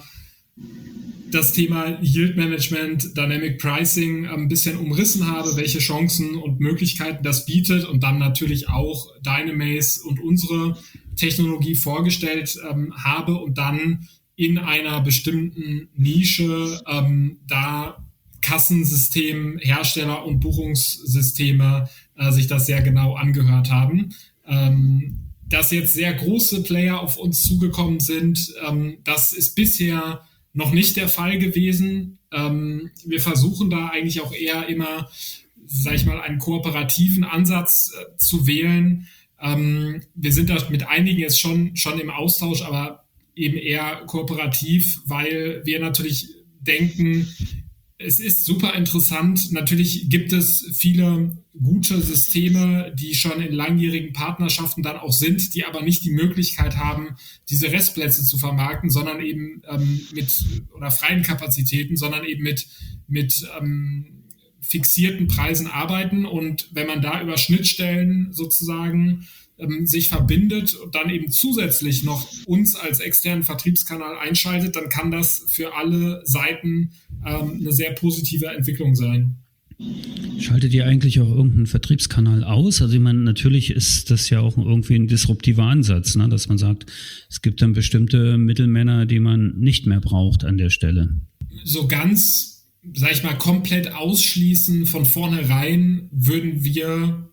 das Thema Yield Management, Dynamic Pricing ein bisschen umrissen habe, welche Chancen und Möglichkeiten das bietet und dann natürlich auch Dynamaze und unsere Technologie vorgestellt ähm, habe und dann in einer bestimmten Nische ähm, da Kassensystem, Hersteller und Buchungssysteme äh, sich das sehr genau angehört haben. Ähm, dass jetzt sehr große Player auf uns zugekommen sind, ähm, das ist bisher noch nicht der Fall gewesen. Ähm, wir versuchen da eigentlich auch eher immer, sag ich mal, einen kooperativen Ansatz äh, zu wählen. Ähm, wir sind da mit einigen jetzt schon, schon im Austausch, aber eben eher kooperativ, weil wir natürlich denken, es ist super interessant. Natürlich gibt es viele gute Systeme, die schon in langjährigen Partnerschaften dann auch sind, die aber nicht die Möglichkeit haben, diese Restplätze zu vermarkten, sondern eben ähm, mit oder freien Kapazitäten, sondern eben mit, mit ähm, fixierten Preisen arbeiten. Und wenn man da über Schnittstellen sozusagen ähm, sich verbindet und dann eben zusätzlich noch uns als externen Vertriebskanal einschaltet, dann kann das für alle Seiten ähm, eine sehr positive Entwicklung sein. Schaltet ihr eigentlich auch irgendeinen Vertriebskanal aus? Also ich meine, natürlich ist das ja auch irgendwie ein disruptiver Ansatz, ne? Dass man sagt, es gibt dann bestimmte Mittelmänner, die man nicht mehr braucht an der Stelle. So ganz, sag ich mal, komplett ausschließen von vornherein würden wir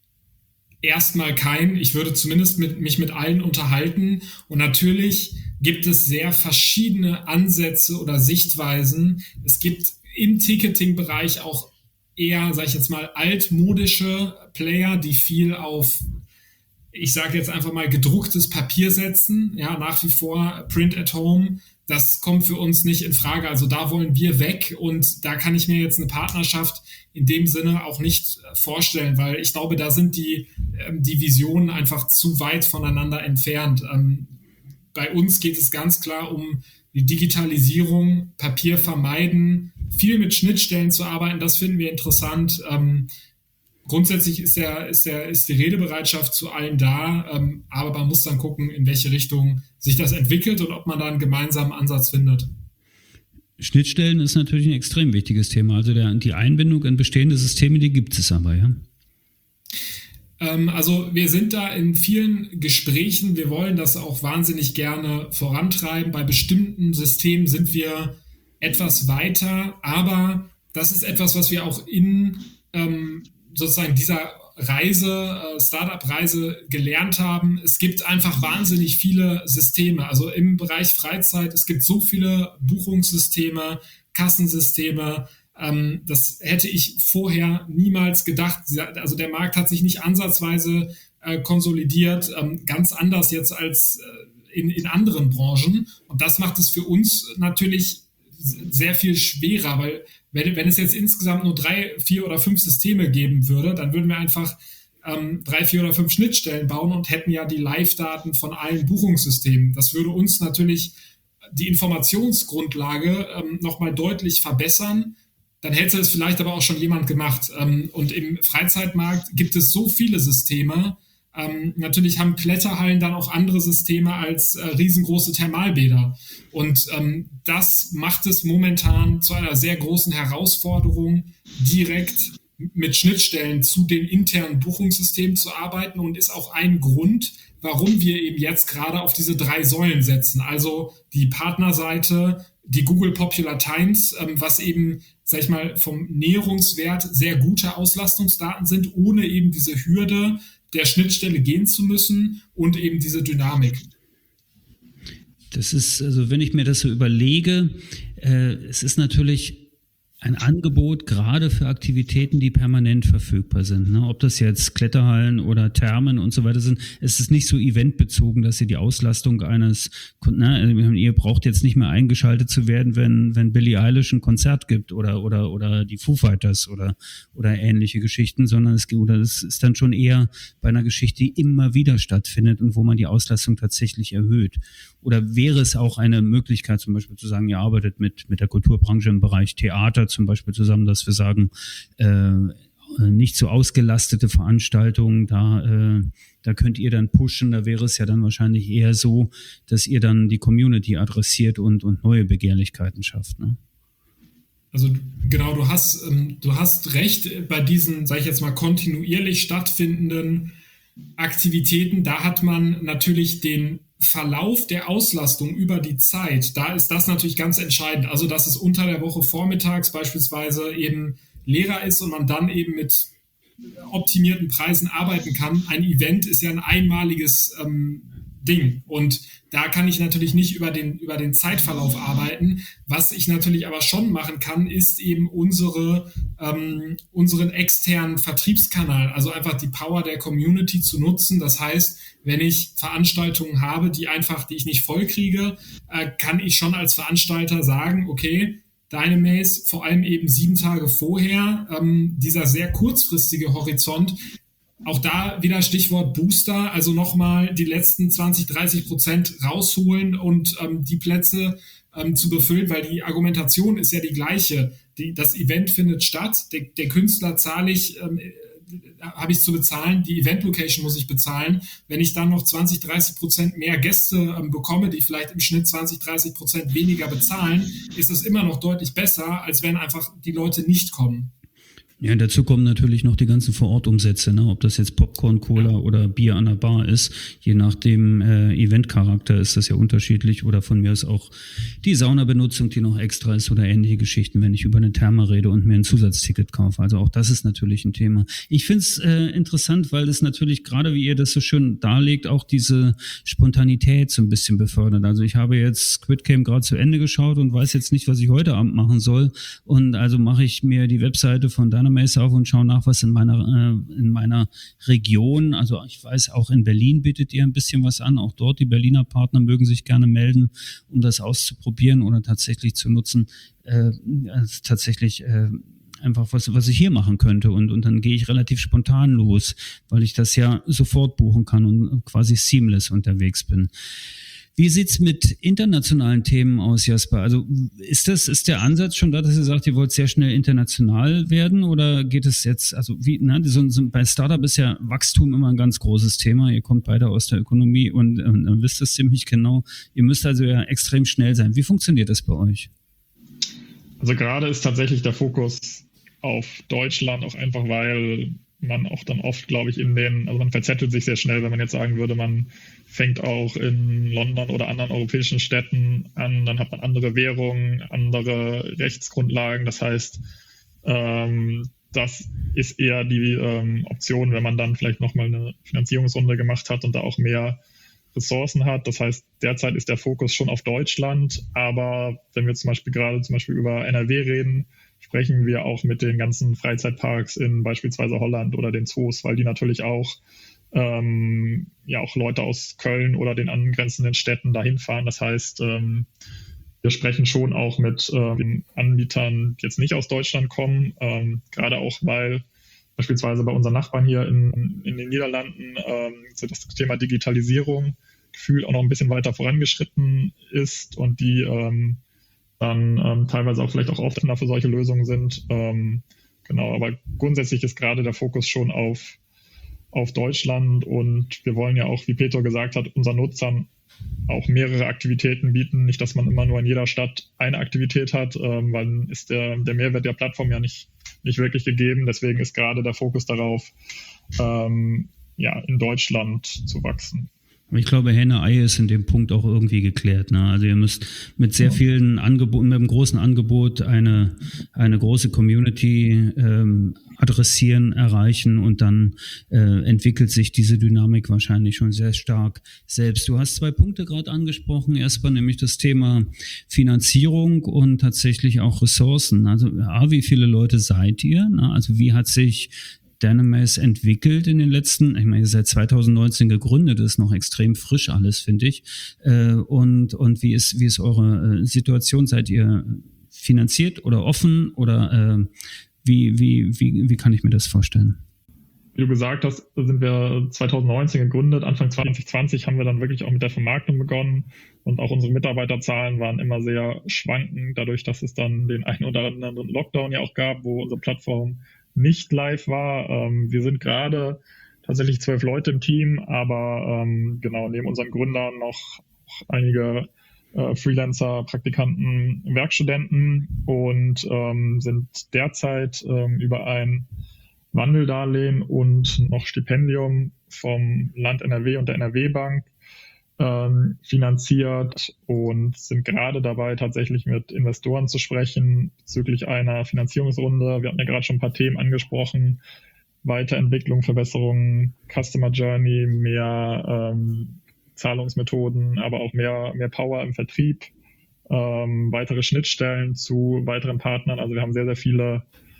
erstmal keinen. Ich würde zumindest mit, mich mit allen unterhalten. Und natürlich gibt es sehr verschiedene Ansätze oder Sichtweisen. Es gibt im Ticketing-Bereich auch eher, sage ich jetzt mal, altmodische Player, die viel auf, ich sage jetzt einfach mal, gedrucktes Papier setzen. Ja, nach wie vor Print at Home. Das kommt für uns nicht in Frage. Also da wollen wir weg und da kann ich mir jetzt eine Partnerschaft in dem Sinne auch nicht vorstellen, weil ich glaube, da sind die, die Visionen einfach zu weit voneinander entfernt. Bei uns geht es ganz klar um die Digitalisierung, Papier vermeiden, viel mit Schnittstellen zu arbeiten, das finden wir interessant. Ähm, grundsätzlich ist, der, ist, der, ist die Redebereitschaft zu allen da, ähm, aber man muss dann gucken, in welche Richtung sich das entwickelt und ob man da einen gemeinsamen Ansatz findet. Schnittstellen ist natürlich ein extrem wichtiges Thema. Also der, die Einbindung in bestehende Systeme, die gibt es aber, ja? Ähm, also wir sind da in vielen Gesprächen. Wir wollen das auch wahnsinnig gerne vorantreiben. Bei bestimmten Systemen sind wir etwas weiter, aber das ist etwas, was wir auch in ähm, sozusagen dieser Reise, äh, Startup-Reise gelernt haben. Es gibt einfach wahnsinnig viele Systeme, also im Bereich Freizeit, es gibt so viele Buchungssysteme, Kassensysteme, ähm, das hätte ich vorher niemals gedacht. Also der Markt hat sich nicht ansatzweise äh, konsolidiert, ähm, ganz anders jetzt als äh, in, in anderen Branchen, und das macht es für uns natürlich sehr viel schwerer, weil wenn, wenn es jetzt insgesamt nur drei, vier oder fünf Systeme geben würde, dann würden wir einfach ähm, drei, vier oder fünf Schnittstellen bauen und hätten ja die Live-Daten von allen Buchungssystemen. Das würde uns natürlich die Informationsgrundlage ähm, nochmal deutlich verbessern. Dann hätte es vielleicht aber auch schon jemand gemacht. Ähm, und im Freizeitmarkt gibt es so viele Systeme. Ähm, natürlich haben Kletterhallen dann auch andere Systeme als äh, riesengroße Thermalbäder. Und ähm, das macht es momentan zu einer sehr großen Herausforderung, direkt mit Schnittstellen zu den internen Buchungssystemen zu arbeiten, und ist auch ein Grund, warum wir eben jetzt gerade auf diese drei Säulen setzen. Also die Partnerseite, die Google Popular Times, ähm, was eben, sag ich mal, vom Näherungswert sehr gute Auslastungsdaten sind, ohne eben diese Hürde der Schnittstelle gehen zu müssen und eben diese Dynamik. Das ist, also wenn ich mir das so überlege, äh, es ist natürlich ein Angebot gerade für Aktivitäten, die permanent verfügbar sind. Ne? Ob das jetzt Kletterhallen oder Thermen und so weiter sind, es ist nicht so eventbezogen, dass ihr die Auslastung eines, ne, ihr braucht jetzt nicht mehr eingeschaltet zu werden, wenn wenn Billie Eilish ein Konzert gibt oder oder oder die Foo Fighters oder oder ähnliche Geschichten, sondern es oder es ist dann schon eher bei einer Geschichte, die immer wieder stattfindet und wo man die Auslastung tatsächlich erhöht. Oder wäre es auch eine Möglichkeit, zum Beispiel zu sagen, ihr arbeitet mit mit der Kulturbranche im Bereich Theater zum Beispiel zusammen, dass wir sagen, äh, nicht so ausgelastete Veranstaltungen, da, äh, da könnt ihr dann pushen, da wäre es ja dann wahrscheinlich eher so, dass ihr dann die Community adressiert und, und neue Begehrlichkeiten schafft, ne? Also genau, du hast, ähm, du hast recht, bei diesen, sage ich jetzt mal, kontinuierlich stattfindenden Aktivitäten, da hat man natürlich den Verlauf der Auslastung über die Zeit, da ist das natürlich ganz entscheidend. Also, dass es unter der Woche vormittags beispielsweise eben leerer ist und man dann eben mit optimierten Preisen arbeiten kann. Ein Event ist ja ein einmaliges ähm, Ding und da kann ich natürlich nicht über den, über den Zeitverlauf arbeiten. Was ich natürlich aber schon machen kann, ist eben unsere, ähm, unseren externen Vertriebskanal, also einfach die Power der Community zu nutzen. Das heißt, wenn ich Veranstaltungen habe, die einfach, die ich nicht voll kriege, äh, kann ich schon als Veranstalter sagen, okay, Dynamaze, vor allem eben sieben Tage vorher, ähm, dieser sehr kurzfristige Horizont, auch da wieder Stichwort Booster, also nochmal die letzten zwanzig, dreißig Prozent rausholen und ähm, die Plätze ähm, zu befüllen, weil die Argumentation ist ja die gleiche. Die, das Event findet statt, der, der Künstler zahle ich, ähm, habe ich zu bezahlen, die Event-Location muss ich bezahlen. Wenn ich dann noch zwanzig, dreißig Prozent mehr Gäste ähm, bekomme, die vielleicht im Schnitt zwanzig, dreißig Prozent weniger bezahlen, ist das immer noch deutlich besser, als wenn einfach die Leute nicht kommen. Ja, dazu kommen natürlich noch die ganzen Vorortumsätze, ne? Ob das jetzt Popcorn, Cola oder Bier an der Bar ist, je nach dem äh, Eventcharakter ist das ja unterschiedlich oder von mir ist auch die Saunabenutzung, die noch extra ist oder ähnliche Geschichten, wenn ich über eine Therme rede und mir ein Zusatzticket kaufe. Also auch das ist natürlich ein Thema. Ich finde es äh, interessant, weil es natürlich gerade, wie ihr das so schön darlegt, auch diese Spontanität so ein bisschen befördert. Also ich habe jetzt Squid Game gerade zu Ende geschaut und weiß jetzt nicht, was ich heute Abend machen soll und also mache ich mir die Webseite von Dynamaze auf und schaue nach, was in meiner äh, in meiner Region, also ich weiß, auch in Berlin bietet ihr ein bisschen was an, auch dort die Berliner Partner mögen sich gerne melden, um das auszuprobieren oder tatsächlich zu nutzen, äh, also tatsächlich äh, einfach was, was ich hier machen könnte und, und dann gehe ich relativ spontan los, weil ich das ja sofort buchen kann und quasi seamless unterwegs bin. Wie sieht's mit internationalen Themen aus, Jasper? Also ist das, ist der Ansatz schon da, dass ihr sagt, ihr wollt sehr schnell international werden oder geht es jetzt, also wie, ne, so, so, bei Startup ist ja Wachstum immer ein ganz großes Thema. Ihr kommt beide aus der Ökonomie und, und, und wisst es ziemlich genau. Ihr müsst also ja extrem schnell sein. Wie funktioniert das bei euch? Also gerade ist tatsächlich der Fokus auf Deutschland auch einfach, weil man auch dann oft, glaube ich, in den, also man verzettelt sich sehr schnell, wenn man jetzt sagen würde, man fängt auch in London oder anderen europäischen Städten an, dann hat man andere Währungen, andere Rechtsgrundlagen. Das heißt, ähm, das ist eher die ähm, Option, wenn man dann vielleicht nochmal eine Finanzierungsrunde gemacht hat und da auch mehr Ressourcen hat. Das heißt, derzeit ist der Fokus schon auf Deutschland, aber wenn wir zum Beispiel gerade zum Beispiel über N R W reden, sprechen wir auch mit den ganzen Freizeitparks in beispielsweise Holland oder den Zoos, weil die natürlich auch ähm, ja auch Leute aus Köln oder den angrenzenden Städten dahin fahren. Das heißt, ähm, wir sprechen schon auch mit äh, den Anbietern, die jetzt nicht aus Deutschland kommen, ähm, gerade auch, weil beispielsweise bei unseren Nachbarn hier in, in den Niederlanden ähm, so das Thema Digitalisierung gefühlt auch noch ein bisschen weiter vorangeschritten ist und die ähm, dann ähm, teilweise auch vielleicht auch offener für solche Lösungen sind. Ähm, genau, aber grundsätzlich ist gerade der Fokus schon auf, auf Deutschland und wir wollen ja auch, wie Peter gesagt hat, unseren Nutzern auch mehrere Aktivitäten bieten. Nicht, dass man immer nur in jeder Stadt eine Aktivität hat, ähm, weil dann ist der, der Mehrwert der Plattform ja nicht, nicht wirklich gegeben. Deswegen ist gerade der Fokus darauf, ähm, ja, in Deutschland zu wachsen. Ich glaube, Henne-Ei ist in dem Punkt auch irgendwie geklärt. Ne? Also ihr müsst mit sehr vielen Angeboten, mit einem großen Angebot eine, eine große Community ähm, adressieren, erreichen und dann äh, entwickelt sich diese Dynamik wahrscheinlich schon sehr stark selbst. Du hast zwei Punkte gerade angesprochen. Erstmal nämlich das Thema Finanzierung und tatsächlich auch Ressourcen. Also A, wie viele Leute seid ihr? Na, also wie hat sich Dynamace entwickelt in den letzten, ich meine, ihr seid zwanzig neunzehn gegründet, ist noch extrem frisch alles, finde ich. Äh, und, und wie ist, wie ist eure äh, Situation? Seid ihr finanziert oder offen oder äh, wie, wie, wie, wie kann ich mir das vorstellen? Wie du gesagt hast, sind wir zwanzig neunzehn gegründet. Anfang zwanzig zwanzig haben wir dann wirklich auch mit der Vermarktung begonnen und auch unsere Mitarbeiterzahlen waren immer sehr schwankend, dadurch, dass es dann den einen oder anderen Lockdown ja auch gab, wo unsere Plattform nicht live war. Ähm, wir sind gerade tatsächlich zwölf Leute im Team, aber ähm, genau neben unseren Gründern noch einige äh, Freelancer, Praktikanten, Werkstudenten und ähm, sind derzeit ähm, über ein Wandeldarlehen und noch Stipendium vom Land N R W und der N R W-Bank ähm, finanziert und sind gerade dabei, tatsächlich mit Investoren zu sprechen bezüglich einer Finanzierungsrunde. Wir hatten ja gerade schon ein paar Themen angesprochen. Weiterentwicklung, Verbesserung, Customer Journey, mehr ähm, Zahlungsmethoden, aber auch mehr, mehr Power im Vertrieb, ähm, weitere Schnittstellen zu weiteren Partnern. Also wir haben sehr, sehr viele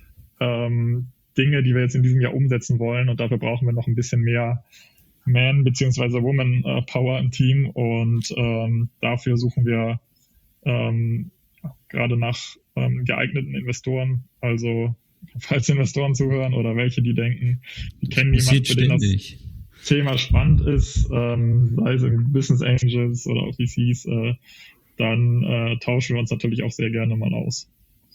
ähm, Dinge, die wir jetzt in diesem Jahr umsetzen wollen und dafür brauchen wir noch ein bisschen mehr Man- bzw. Woman-Power im Team und ähm, dafür suchen wir ähm, gerade nach ähm, geeigneten Investoren. Also falls Investoren zuhören oder welche, die denken, die kennen jemanden, für den das Thema spannend ist, ähm, sei es in Business Angels oder auch V Cs, äh, dann äh, tauschen wir uns natürlich auch sehr gerne mal aus.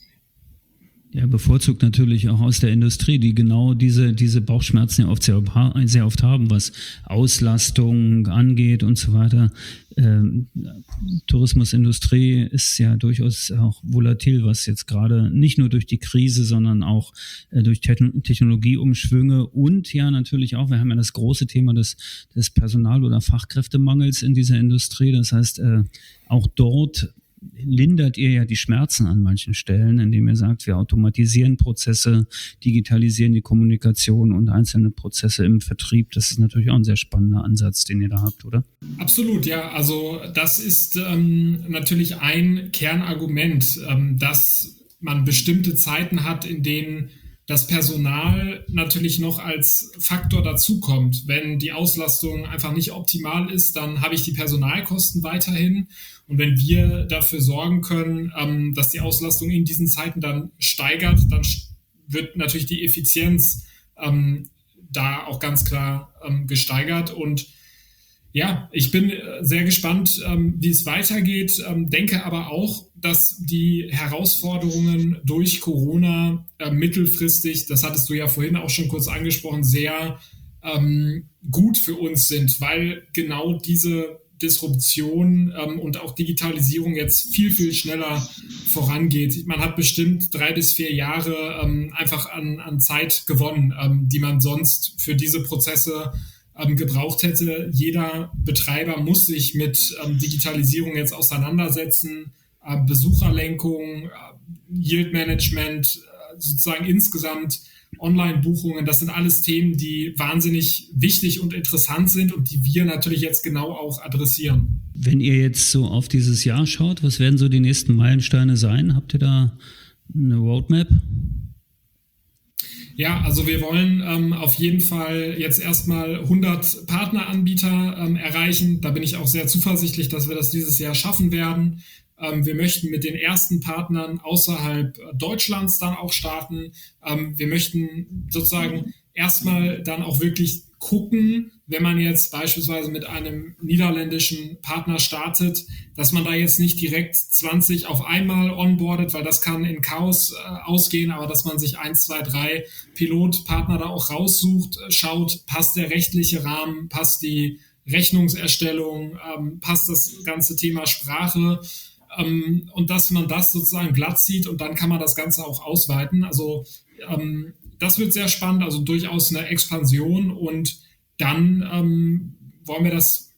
Ja, bevorzugt natürlich auch aus der Industrie, die genau diese diese Bauchschmerzen ja oft sehr, sehr oft haben, was Auslastung angeht und so weiter. Ähm, Tourismusindustrie ist ja durchaus auch volatil, was jetzt gerade nicht nur durch die Krise, sondern auch äh, durch Techn- Technologieumschwünge und ja natürlich auch, wir haben ja das große Thema des, des Personal- oder Fachkräftemangels in dieser Industrie. Das heißt, äh, auch dort lindert ihr ja die Schmerzen an manchen Stellen, indem ihr sagt, wir automatisieren Prozesse, digitalisieren die Kommunikation und einzelne Prozesse im Vertrieb. Das ist natürlich auch ein sehr spannender Ansatz, den ihr da habt, oder? Absolut, ja. Also das ist ähm, natürlich ein Kernargument, ähm, dass man bestimmte Zeiten hat, in denen das Personal natürlich noch als Faktor dazukommt. Wenn die Auslastung einfach nicht optimal ist, dann habe ich die Personalkosten weiterhin. Und wenn wir dafür sorgen können, ähm, dass die Auslastung in diesen Zeiten dann steigert, dann wird natürlich die Effizienz ähm, da auch ganz klar ähm, gesteigert. Und ja, ich bin sehr gespannt, ähm, wie es weitergeht, ähm, denke aber auch, dass die Herausforderungen durch Corona äh, mittelfristig, das hattest du ja vorhin auch schon kurz angesprochen, sehr ähm, gut für uns sind, weil genau diese Disruption ähm, und auch Digitalisierung jetzt viel, viel schneller vorangeht. Man hat bestimmt drei bis vier Jahre ähm, einfach an, an Zeit gewonnen, ähm, die man sonst für diese Prozesse ähm, gebraucht hätte. Jeder Betreiber muss sich mit ähm, Digitalisierung jetzt auseinandersetzen, äh, Besucherlenkung, äh, Yield Management, äh, sozusagen insgesamt Online-Buchungen, das sind alles Themen, die wahnsinnig wichtig und interessant sind und die wir natürlich jetzt genau auch adressieren. Wenn ihr jetzt so auf dieses Jahr schaut, was werden so die nächsten Meilensteine sein? Habt ihr da eine Roadmap? Ja, also wir wollen ähm, auf jeden Fall jetzt erstmal hundert Partneranbieter ähm, erreichen. Da bin ich auch sehr zuversichtlich, dass wir das dieses Jahr schaffen werden. Ähm, wir möchten mit den ersten Partnern außerhalb Deutschlands dann auch starten. Ähm, wir möchten sozusagen erstmal dann auch wirklich gucken, wenn man jetzt beispielsweise mit einem niederländischen Partner startet, dass man da jetzt nicht direkt zwanzig auf einmal onboardet, weil das kann in Chaos äh, ausgehen, aber dass man sich eins, zwei, drei Pilotpartner da auch raussucht, schaut, passt der rechtliche Rahmen, passt die Rechnungserstellung, ähm, passt das ganze Thema Sprache, ähm, und dass man das sozusagen glatt zieht und dann kann man das Ganze auch ausweiten. Also ähm, das wird sehr spannend, also durchaus eine Expansion und dann ähm, wollen wir das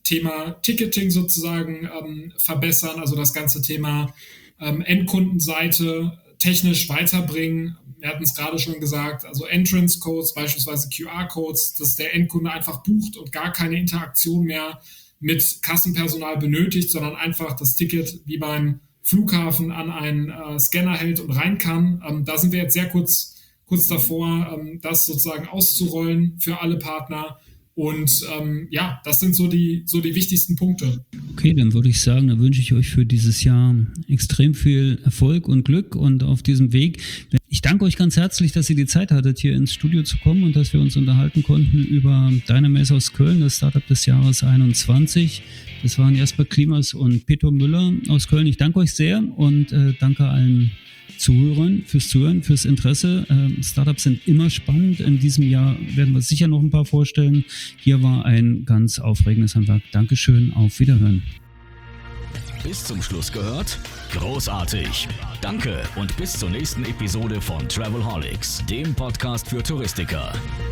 Thema Ticketing sozusagen ähm, verbessern, also das ganze Thema ähm, Endkundenseite technisch weiterbringen. Wir hatten es gerade schon gesagt, also Entrance-Codes, beispielsweise Q R-Codes, dass der Endkunde einfach bucht und gar keine Interaktion mehr mit Kassenpersonal benötigt, sondern einfach das Ticket wie beim Flughafen an einen äh, Scanner hält und rein kann. Ähm, da sind wir jetzt sehr kurz, kurz davor, ähm, das sozusagen auszurollen für alle Partner. Und ähm, ja, das sind so die, so die wichtigsten Punkte. Okay, dann würde ich sagen, da wünsche ich euch für dieses Jahr extrem viel Erfolg und Glück und auf diesem Weg. Ich danke euch ganz herzlich, dass ihr die Zeit hattet, hier ins Studio zu kommen und dass wir uns unterhalten konnten über Dynamace aus Köln, das Startup des Jahres einundzwanzig. Das waren Jasper Klimers und Peter Müller aus Köln. Ich danke euch sehr und äh, danke allen Zuhörern fürs Zuhören, fürs Interesse. Ähm, Startups sind immer spannend. In diesem Jahr werden wir sicher noch ein paar vorstellen. Hier war ein ganz aufregendes Handwerk. Dankeschön, auf Wiederhören. Bis zum Schluss gehört? Großartig. Danke und bis zur nächsten Episode von Travelholics, dem Podcast für Touristiker.